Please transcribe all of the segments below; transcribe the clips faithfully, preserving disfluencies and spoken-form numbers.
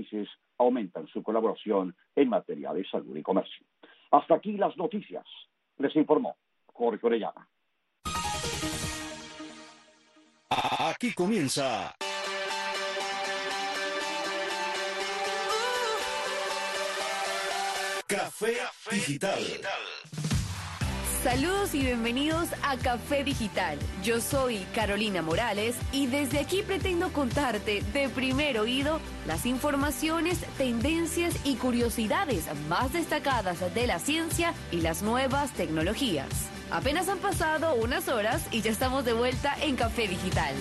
países aumentan su colaboración en materia de salud y comercio. Hasta aquí las noticias. Les informó Jorge Orellana. Aquí comienza Café Digital. Saludos y bienvenidos a Café Digital. Yo soy Carolina Morales y desde aquí pretendo contarte de primer oído las informaciones, tendencias y curiosidades más destacadas de la ciencia y las nuevas tecnologías. Apenas han pasado unas horas y ya estamos de vuelta en Café Digital.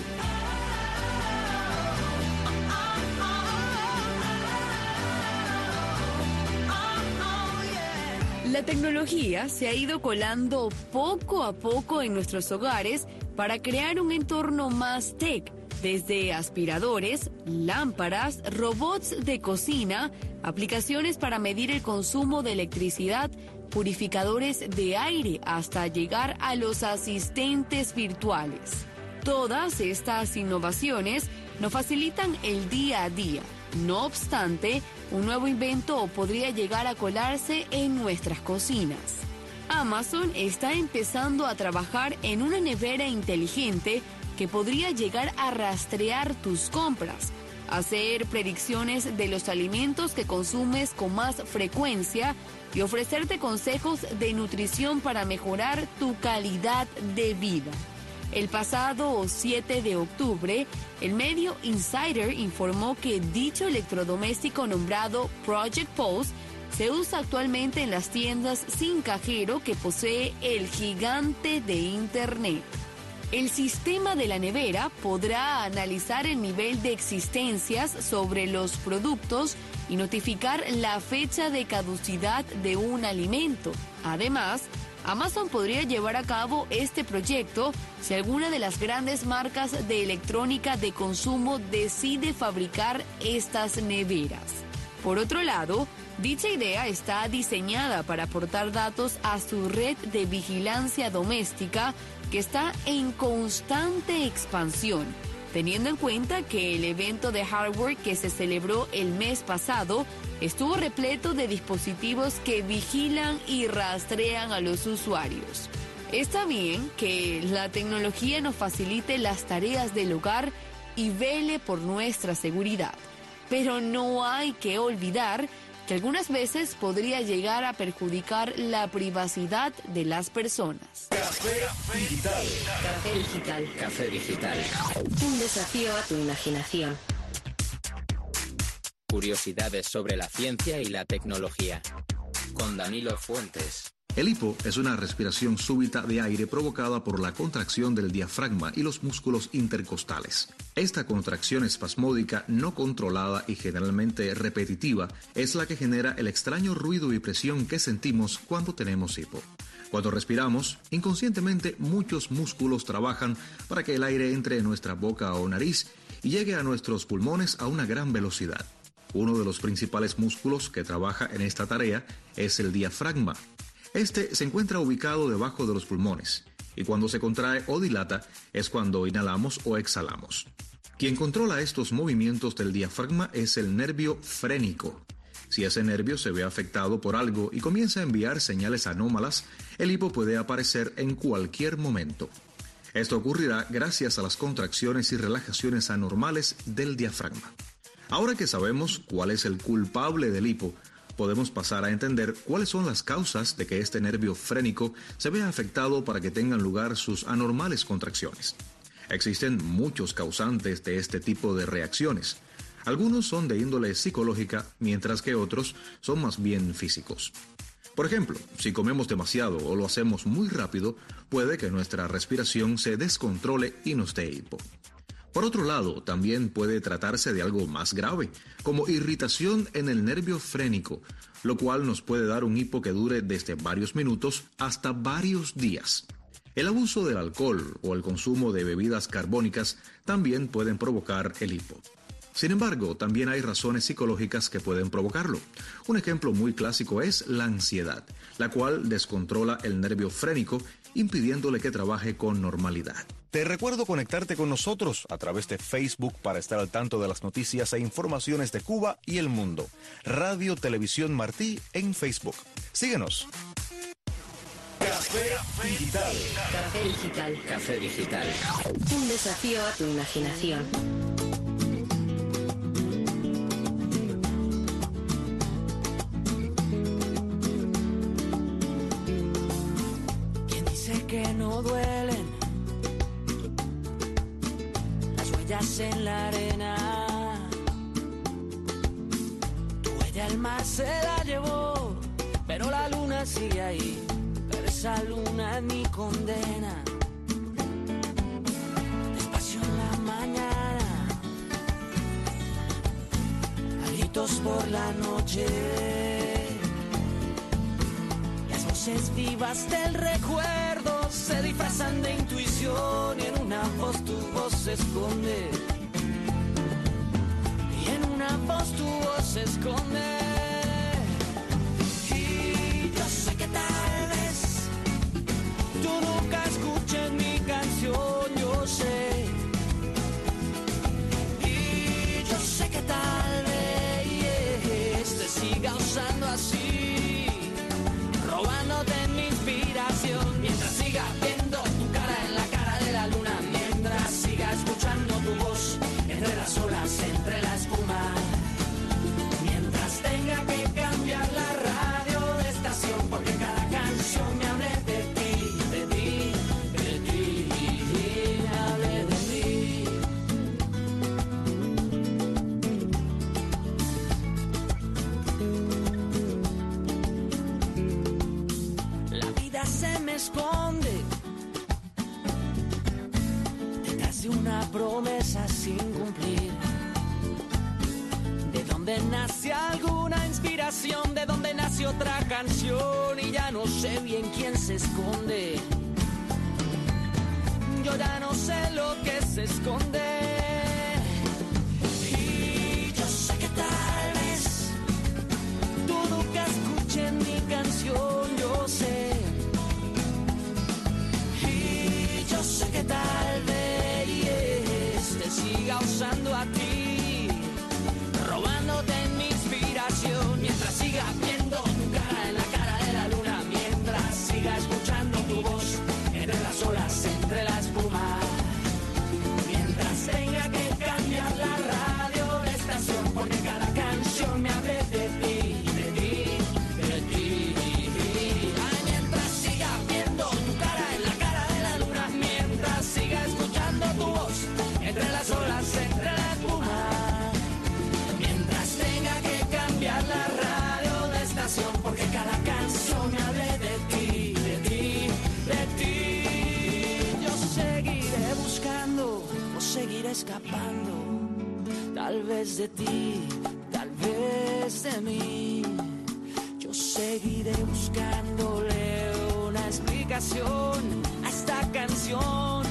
La tecnología se ha ido colando poco a poco en nuestros hogares para crear un entorno más tech, desde aspiradores, lámparas, robots de cocina, aplicaciones para medir el consumo de electricidad, purificadores de aire, hasta llegar a los asistentes virtuales. Todas estas innovaciones nos facilitan el día a día. No obstante, un nuevo invento podría llegar a colarse en nuestras cocinas. Amazon está empezando a trabajar en una nevera inteligente que podría llegar a rastrear tus compras, hacer predicciones de los alimentos que consumes con más frecuencia y ofrecerte consejos de nutrición para mejorar tu calidad de vida. El pasado siete de octubre, el medio Insider informó que dicho electrodoméstico nombrado Project Pulse se usa actualmente en las tiendas sin cajero que posee el gigante de Internet. El sistema de la nevera podrá analizar el nivel de existencias sobre los productos y notificar la fecha de caducidad de un alimento. Además, Amazon podría llevar a cabo este proyecto si alguna de las grandes marcas de electrónica de consumo decide fabricar estas neveras. Por otro lado, dicha idea está diseñada para aportar datos a su red de vigilancia doméstica que está en constante expansión, teniendo en cuenta que el evento de hardware que se celebró el mes pasado estuvo repleto de dispositivos que vigilan y rastrean a los usuarios. Está bien que la tecnología nos facilite las tareas del hogar y vele por nuestra seguridad, pero no hay que olvidar que algunas veces podría llegar a perjudicar la privacidad de las personas. Café Digital. Café Digital. Café Digital. Un desafío a tu imaginación. Curiosidades sobre la ciencia y la tecnología. Con Danilo Fuentes. El hipo es una respiración súbita de aire provocada por la contracción del diafragma y los músculos intercostales. Esta contracción espasmódica no controlada y generalmente repetitiva es la que genera el extraño ruido y presión que sentimos cuando tenemos hipo. Cuando respiramos, inconscientemente muchos músculos trabajan para que el aire entre en nuestra boca o nariz y llegue a nuestros pulmones a una gran velocidad. Uno de los principales músculos que trabaja en esta tarea es el diafragma. Este se encuentra ubicado debajo de los pulmones y cuando se contrae o dilata es cuando inhalamos o exhalamos. Quien controla estos movimientos del diafragma es el nervio frénico. Si ese nervio se ve afectado por algo y comienza a enviar señales anómalas, el hipo puede aparecer en cualquier momento. Esto ocurrirá gracias a las contracciones y relajaciones anormales del diafragma. Ahora que sabemos cuál es el culpable del hipo, podemos pasar a entender cuáles son las causas de que este nervio frénico se vea afectado para que tengan lugar sus anormales contracciones. Existen muchos causantes de este tipo de reacciones. Algunos son de índole psicológica, mientras que otros son más bien físicos. Por ejemplo, si comemos demasiado o lo hacemos muy rápido, puede que nuestra respiración se descontrole y nos dé hipo. Por otro lado, también puede tratarse de algo más grave, como irritación en el nervio frénico, lo cual nos puede dar un hipo que dure desde varios minutos hasta varios días. El abuso del alcohol o el consumo de bebidas carbónicas también pueden provocar el hipo. Sin embargo, también hay razones psicológicas que pueden provocarlo. Un ejemplo muy clásico es la ansiedad, la cual descontrola el nervio frénico, impidiéndole que trabaje con normalidad. Te recuerdo conectarte con nosotros a través de Facebook para estar al tanto de las noticias e informaciones de Cuba y el mundo. Radio Televisión Martí en Facebook. Síguenos. Café Digital. Café Digital. Café Digital. Un desafío a tu imaginación. ¿Quién dice que no duelen las huellas en la arena? Tu huella el mar se la llevó, pero la luna sigue ahí. Pero esa luna es mi condena. Despacio en la mañana, a gritos por la noche. Las voces vivas del recuerdo se disfrazan de intuición y en una voz tu voz se esconde. Y en una voz tu voz se esconde. Y yo sé que tal vez tú nunca escuches mi canción, yo sé. Y yo sé que tal vez te siga usando así, robándote mi inspiración. Mientras siga viendo tu cara en la cara de la luna, mientras siga escuchando tu voz entre las olas, entre la espuma, mientras tenga que cambiar la radio de estación, porque cada canción me hable de ti, de ti, de ti, me hable de mí. La vida se me esconde detrás de una promesa sin cumplir. De dónde nace alguna inspiración, de dónde nace otra canción, y ya no sé bien quién se esconde. Yo ya no sé lo que se esconde. Y yo sé que tal vez tú nunca escuches mi canción, yo sé. Y yo sé que tal vez te siga usando a ti, robándote mi inspiración. Mientras siga viendo tu cara en la cara de la luna, mientras siga escuchando tu voz entre las olas, entre la espuma, mientras tenga que cambiar la radio de estación, porque cada canción me hable de ti, de ti, de ti. Ay, mientras siga viendo tu cara en la cara de la luna, mientras siga escuchando tu voz entre las olas, entre la espuma, mientras tenga que cambiar la radio de estación, porque cada canción me hable de ti, de ti, de ti. Yo seguiré buscando o seguiré escapando, tal vez de ti, tal vez de mí. Yo seguiré buscándole una explicación a esta canción.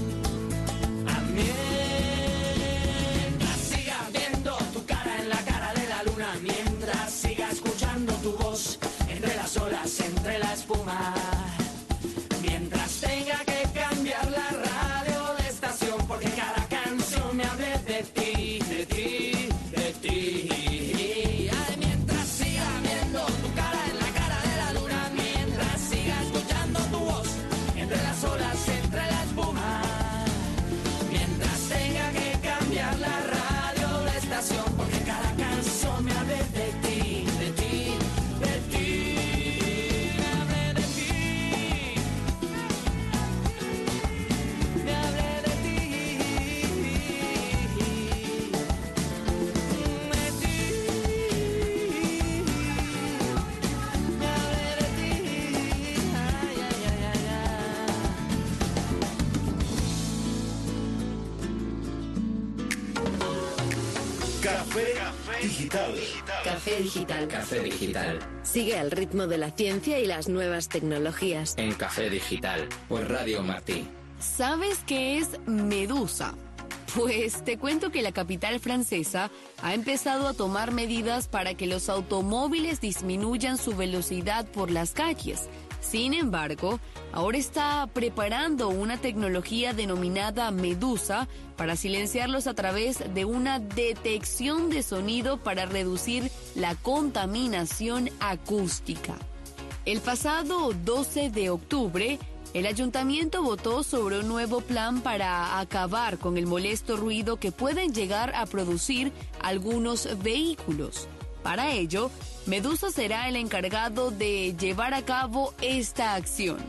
Mientras siga viendo tu cara en la cara de la luna, mientras siga escuchando tu voz entre las olas, entre la espuma, mientras tenga que cambiar la radio de estación, porque cada canción me hable de ti, de ti, de ti. Ay, mientras siga viendo tu cara en la cara de la luna, mientras siga escuchando tu voz entre las olas, entre la espuma, mientras tenga que cambiar la radio de estación, porque cada canción me hable de ti, de ti, de ti, me hable de ti, me hable de ti, de ti, me hable de ti, ay, ay, ay, ay, ay. Café Digital. Café Digital. Café Digital. Sigue el ritmo de la ciencia y las nuevas tecnologías. En Café Digital. Por Radio Martí. ¿Sabes qué es Medusa? Pues te cuento que la capital francesa ha empezado a tomar medidas para que los automóviles disminuyan su velocidad por las calles. Sin embargo, ahora está preparando una tecnología denominada Medusa para silenciarlos a través de una detección de sonido para reducir la contaminación acústica. El pasado doce de octubre, el ayuntamiento votó sobre un nuevo plan para acabar con el molesto ruido que pueden llegar a producir algunos vehículos. Para ello, Medusa será el encargado de llevar a cabo esta acción.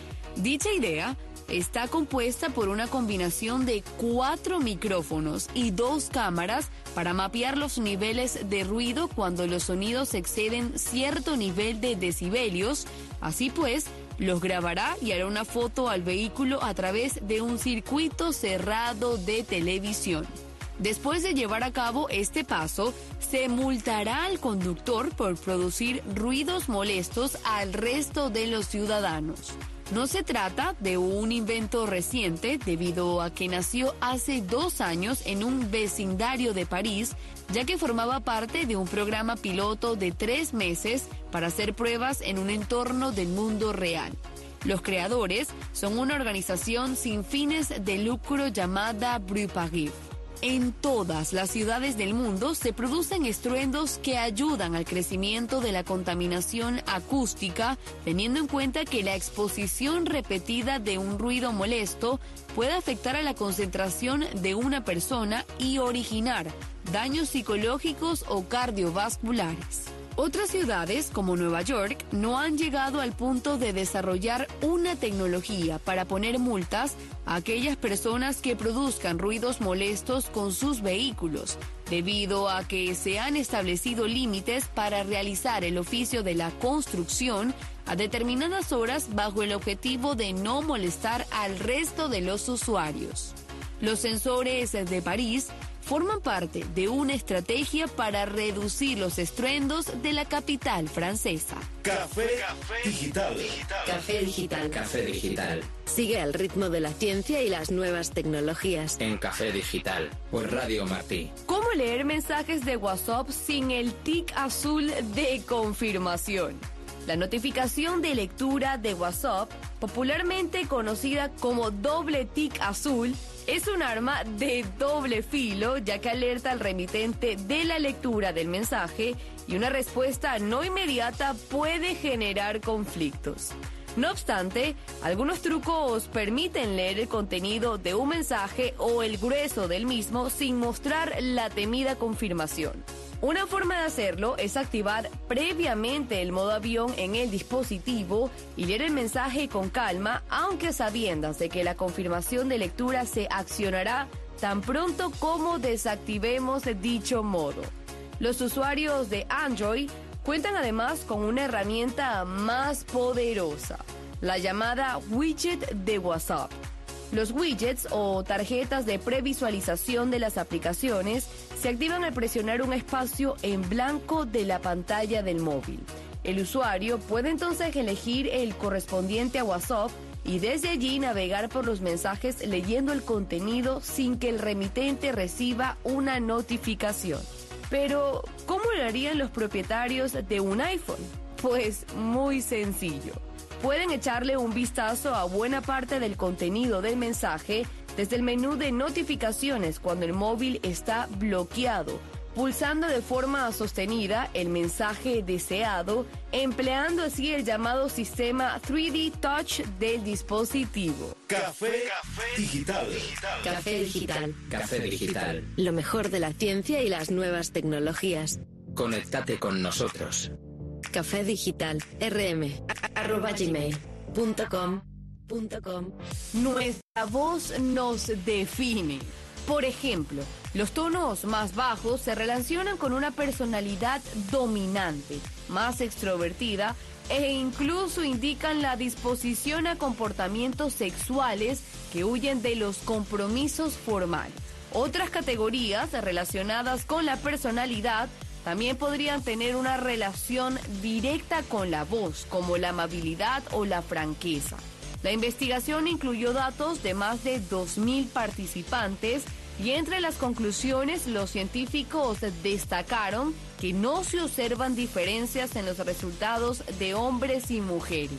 Dicha idea está compuesta por una combinación de cuatro micrófonos y dos cámaras para mapear los niveles de ruido cuando los sonidos exceden cierto nivel de decibelios. Así pues, los grabará y hará una foto al vehículo a través de un circuito cerrado de televisión. Después de llevar a cabo este paso, se multará al conductor por producir ruidos molestos al resto de los ciudadanos. No se trata de un invento reciente debido a que nació hace dos años en un vecindario de París, ya que formaba parte de un programa piloto de tres meses para hacer pruebas en un entorno del mundo real. Los creadores son una organización sin fines de lucro llamada Bruparis. En todas las ciudades del mundo se producen estruendos que ayudan al crecimiento de la contaminación acústica, teniendo en cuenta que la exposición repetida de un ruido molesto puede afectar a la concentración de una persona y originar daños psicológicos o cardiovasculares. Otras ciudades, como Nueva York, no han llegado al punto de desarrollar una tecnología para poner multas a aquellas personas que produzcan ruidos molestos con sus vehículos, debido a que se han establecido límites para realizar el oficio de la construcción a determinadas horas bajo el objetivo de no molestar al resto de los usuarios. Los sensores de París forman parte de una estrategia para reducir los estruendos de la capital francesa. Café, Café Digital. Café Digital. Café Digital. Sigue al ritmo de la ciencia y las nuevas tecnologías. En Café Digital, por Radio Martí. ¿Cómo leer mensajes de WhatsApp sin el tic azul de confirmación? La notificación de lectura de WhatsApp, popularmente conocida como doble tic azul, es un arma de doble filo, ya que alerta al remitente de la lectura del mensaje y una respuesta no inmediata puede generar conflictos. No obstante, algunos trucos permiten leer el contenido de un mensaje o el grueso del mismo sin mostrar la temida confirmación. Una forma de hacerlo es activar previamente el modo avión en el dispositivo y leer el mensaje con calma, aunque sabiendas de que la confirmación de lectura se accionará tan pronto como desactivemos dicho modo. Los usuarios de Android cuentan además con una herramienta más poderosa, la llamada widget de WhatsApp. Los widgets o tarjetas de previsualización de las aplicaciones se activan al presionar un espacio en blanco de la pantalla del móvil. El usuario puede entonces elegir el correspondiente a WhatsApp y desde allí navegar por los mensajes leyendo el contenido sin que el remitente reciba una notificación. Pero, ¿cómo lo harían los propietarios de un iPhone? Pues muy sencillo. Pueden echarle un vistazo a buena parte del contenido del mensaje desde el menú de notificaciones cuando el móvil está bloqueado, pulsando de forma sostenida el mensaje deseado, empleando así el llamado sistema tres D Touch del dispositivo. Café, Café Digital. Café Digital. Café Digital. Lo mejor de la ciencia y las nuevas tecnologías. Conéctate con nosotros. Café Digital. rm arroba gmail punto com punto com. Nuestra voz nos define. Por ejemplo, los tonos más bajos se relacionan con una personalidad dominante, más extrovertida e incluso indican la disposición a comportamientos sexuales que huyen de los compromisos formales. Otras categorías relacionadas con la personalidad también podrían tener una relación directa con la voz, como la amabilidad o la franqueza. La investigación incluyó datos de más de dos mil participantes y entre las conclusiones los científicos destacaron que no se observan diferencias en los resultados de hombres y mujeres.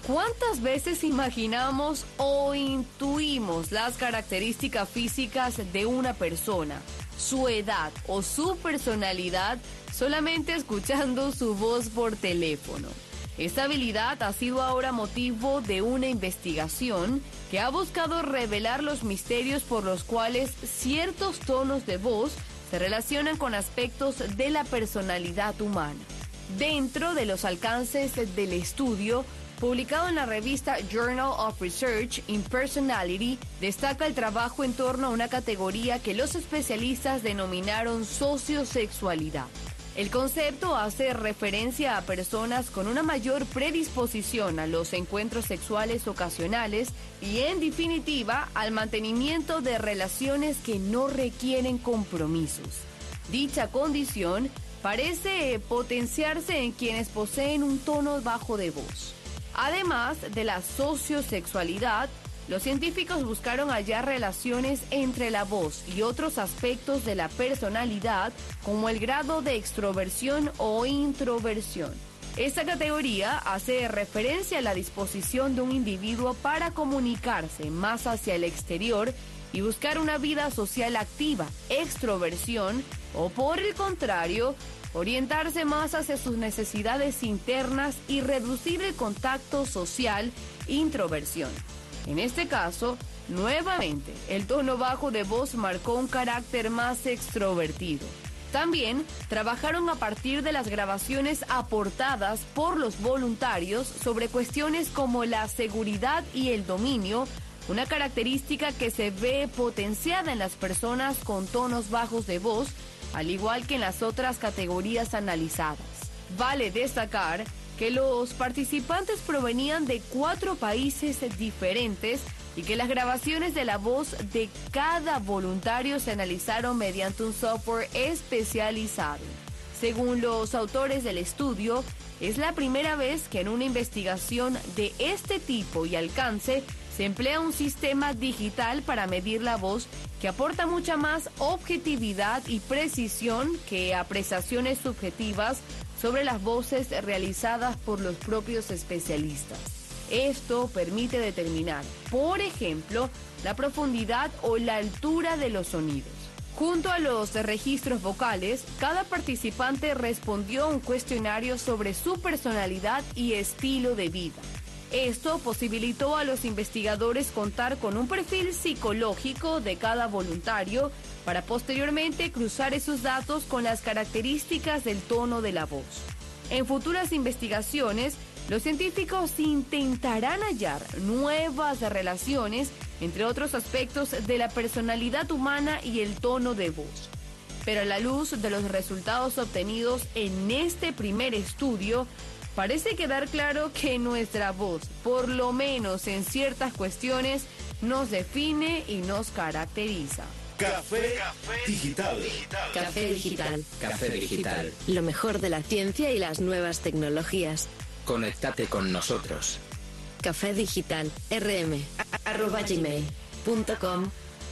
¿Cuántas veces imaginamos o intuimos las características físicas de una persona, su edad o su personalidad solamente escuchando su voz por teléfono? Esta habilidad ha sido ahora motivo de una investigación que ha buscado revelar los misterios por los cuales ciertos tonos de voz se relacionan con aspectos de la personalidad humana. Dentro de los alcances del estudio, publicado en la revista Journal of Research in Personality, destaca el trabajo en torno a una categoría que los especialistas denominaron sociosexualidad. El concepto hace referencia a personas con una mayor predisposición a los encuentros sexuales ocasionales y, en definitiva, al mantenimiento de relaciones que no requieren compromisos. Dicha condición parece potenciarse en quienes poseen un tono bajo de voz. Además de la sociosexualidad, los científicos buscaron hallar relaciones entre la voz y otros aspectos de la personalidad, como el grado de extroversión o introversión. Esta categoría hace referencia a la disposición de un individuo para comunicarse más hacia el exterior y buscar una vida social activa, extroversión, o por el contrario, orientarse más hacia sus necesidades internas y reducir el contacto social, introversión. En este caso, nuevamente, el tono bajo de voz marcó un carácter más extrovertido. También trabajaron a partir de las grabaciones aportadas por los voluntarios sobre cuestiones como la seguridad y el dominio, una característica que se ve potenciada en las personas con tonos bajos de voz, al igual que en las otras categorías analizadas. Vale destacar que los participantes provenían de cuatro países diferentes y que las grabaciones de la voz de cada voluntario se analizaron mediante un software especializado. Según los autores del estudio, es la primera vez que en una investigación de este tipo y alcance se emplea un sistema digital para medir la voz que aporta mucha más objetividad y precisión que apreciaciones subjetivas sobre las voces realizadas por los propios especialistas. Esto permite determinar, por ejemplo, la profundidad o la altura de los sonidos. Junto a los registros vocales, cada participante respondió a un cuestionario sobre su personalidad y estilo de vida. Esto posibilitó a los investigadores contar con un perfil psicológico de cada voluntario para posteriormente cruzar esos datos con las características del tono de la voz. En futuras investigaciones, los científicos intentarán hallar nuevas relaciones entre otros aspectos de la personalidad humana y el tono de voz. Pero a la luz de los resultados obtenidos en este primer estudio, parece quedar claro que nuestra voz, por lo menos en ciertas cuestiones, nos define y nos caracteriza. Café Digital. Café Digital. Café Digital. Lo mejor de la ciencia y las nuevas tecnologías. Conéctate con nosotros. Café Digital. rm arroba gmail punto com.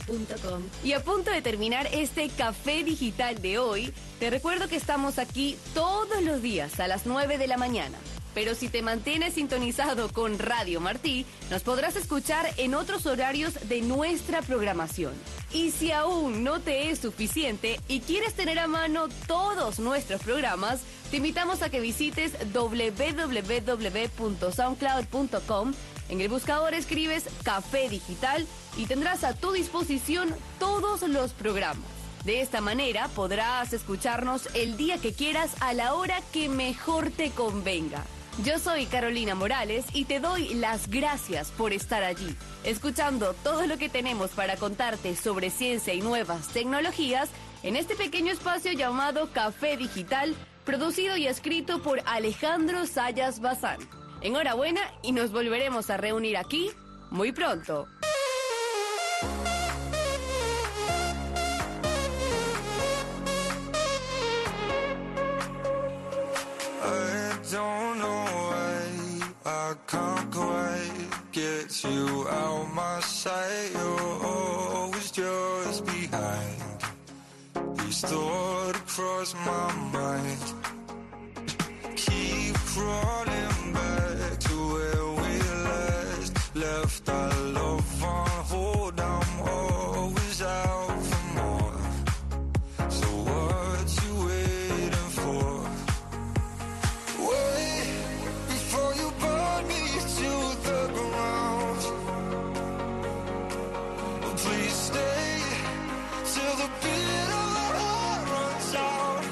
Y a punto de terminar este Café Digital de hoy, te recuerdo que estamos aquí todos los días a las nueve de la mañana. Pero si te mantienes sintonizado con Radio Martí, nos podrás escuchar en otros horarios de nuestra programación. Y si aún no te es suficiente y quieres tener a mano todos nuestros programas, te invitamos a que visites doble u doble u doble u punto soundcloud punto com. En el buscador escribes Café Digital y tendrás a tu disposición todos los programas. De esta manera podrás escucharnos el día que quieras a la hora que mejor te convenga. Yo soy Carolina Morales y te doy las gracias por estar allí, escuchando todo lo que tenemos para contarte sobre ciencia y nuevas tecnologías en este pequeño espacio llamado Café Digital, producido y escrito por Alejandro Sayas Bazán. Enhorabuena y nos volveremos a reunir aquí muy pronto. I can't quite get you out my sight. You're always just behind. These thoughts cross my mind. Keep crawling back to where we left our love on hold. I'm always out for more. So what you waiting for? Wait before you burn me to the ground. Please stay till the beat of our heart runs out.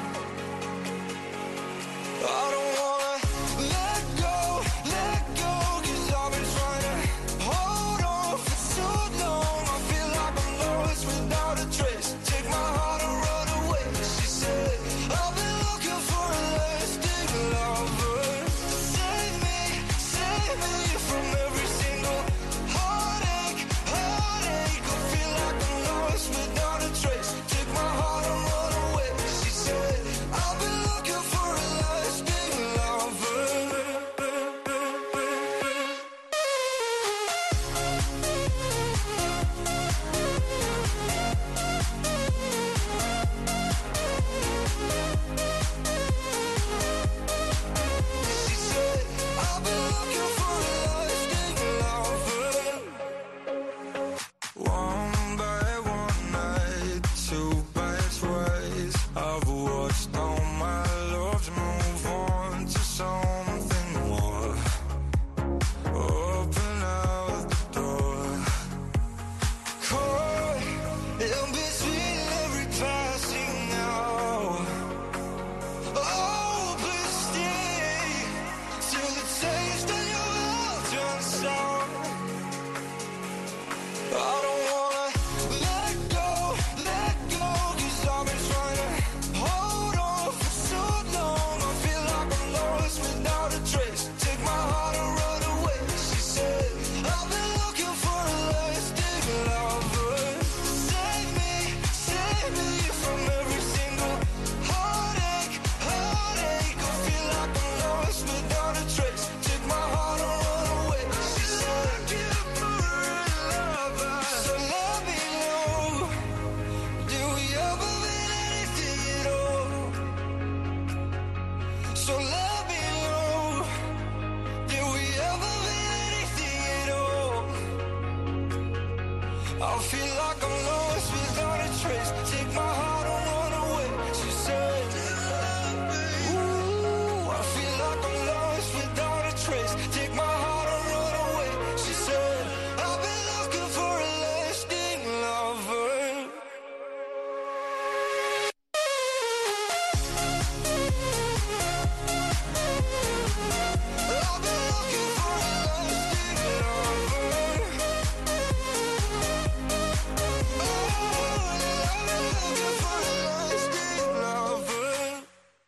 I don't wanna let go, let go, 'cause I've been trying to hold on for so long. I feel like I'm lost without a trace. Take my heart and run away. She said, I've been looking for a lasting lover. Save me, save me from every single heartache, heartache. I feel like I'm lost without a trace. Take my heart and run away. She said, I've been looking for a lasting lover. She said, I've been looking for a lasting lover. One by one night, two by twice, I've watched all my loves move on to something more. Open out the door. Caught in between every passing hour. Oh, please stay till the taste of your love turns sour. I don't wanna let go, let go, 'cause I've been trying to hold on for so long. I feel like I'm lost without a trace. Take my heart and run away. She said, I've been looking for a lasting lover. Save me, save me from every single heartache, heartache. I feel like I'm lost without a trace. Take my heart and run away. She said, looking for a lover. So let me know, do we ever mean anything at all? So let me know, did we ever mean anything at all? I feel like I'm lost without a trace. Take my heart and run away. She said, ooh, I feel like I'm lost without a trace. Take my heart and run away. She said, I've been looking for a lasting lover. I've been looking for a lasting lover. Oh, I've been looking for a lasting lover.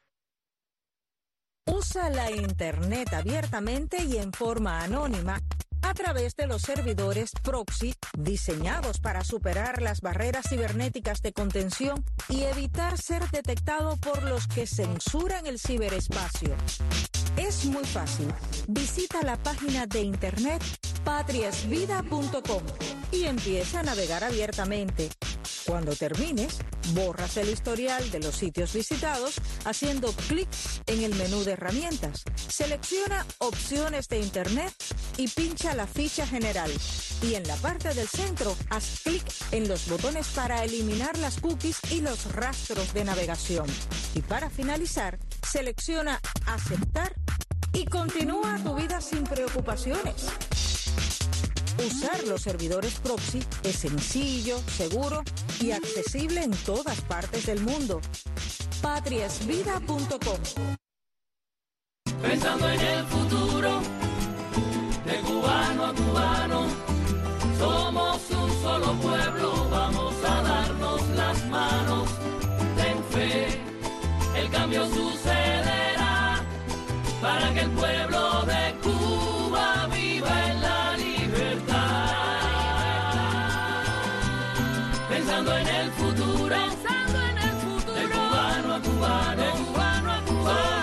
Usa la Internet abiertamente y en forma anónima a través de los servidores proxy diseñados para superar las barreras cibernéticas de contención y evitar ser detectado por los que censuran el ciberespacio. Es muy fácil. Visita la página de internet patria es vida punto com y empieza a navegar abiertamente. Cuando termines, borras el historial de los sitios visitados haciendo clic en el menú de herramientas. Selecciona opciones de internet y pincha la ficha general. Y en la parte del centro, haz clic en los botones para eliminar las cookies y los rastros de navegación. Y para finalizar, selecciona aceptar y continúa tu vida sin preocupaciones. Usar los servidores proxy es sencillo, seguro y accesible en todas partes del mundo. patria es vida punto com. Pensando en el futuro, de cubano a cubano, somos un solo pueblo, vamos a darnos las manos. Ten fe, el cambio sucederá, para que el pueblo de Cuba viva en la libertad. Pensando en el futuro,